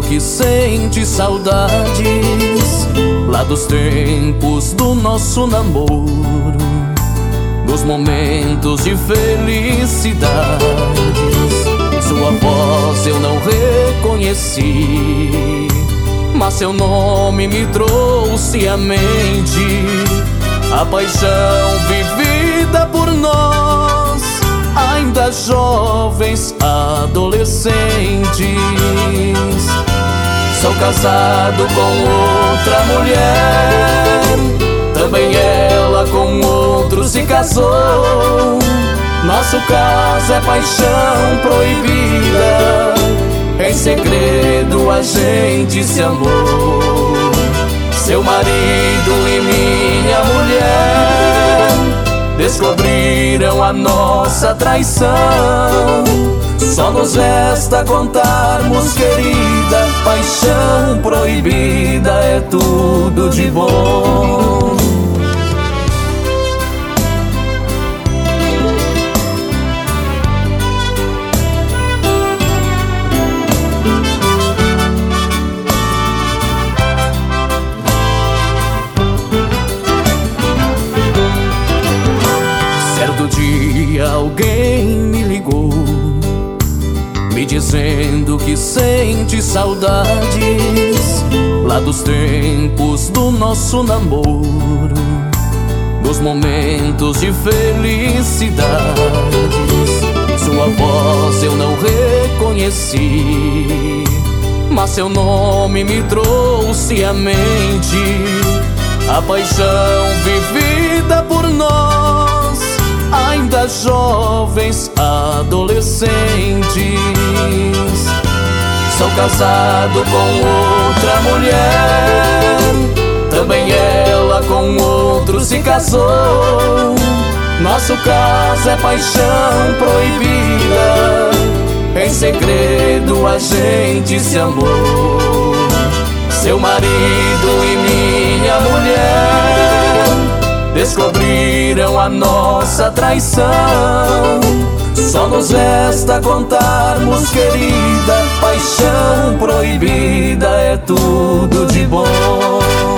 que sente saudades lá dos tempos do nosso namoro, dos momentos de felicidades. Sua voz eu não reconheci, mas seu nome me trouxe à mente. A paixão vivida por nós, ainda jovens, adolescentes. Sou casado com outra mulher, também ela com outro se casou. Nosso caso é paixão proibida, em segredo a gente se amou. Seu marido e minha mulher descobriram a nossa traição. Só nos resta contarmos, querida, paixão proibida é tudo de bom. Certo dia alguém me ligou, me dizendo que sente saudades lá dos tempos do nosso namoro, dos momentos de felicidades. Sua voz eu não reconheci, mas seu nome me trouxe à mente. A paixão vivida por nós, ainda jovens, adolescentes. Sou casado com outra mulher, também ela com outro se casou. Nosso caso é paixão proibida, em segredo a gente se amou. Seu marido e minha mulher descobriram a nossa traição. Só nos resta contarmos, querida, paixão proibida é tudo de bom.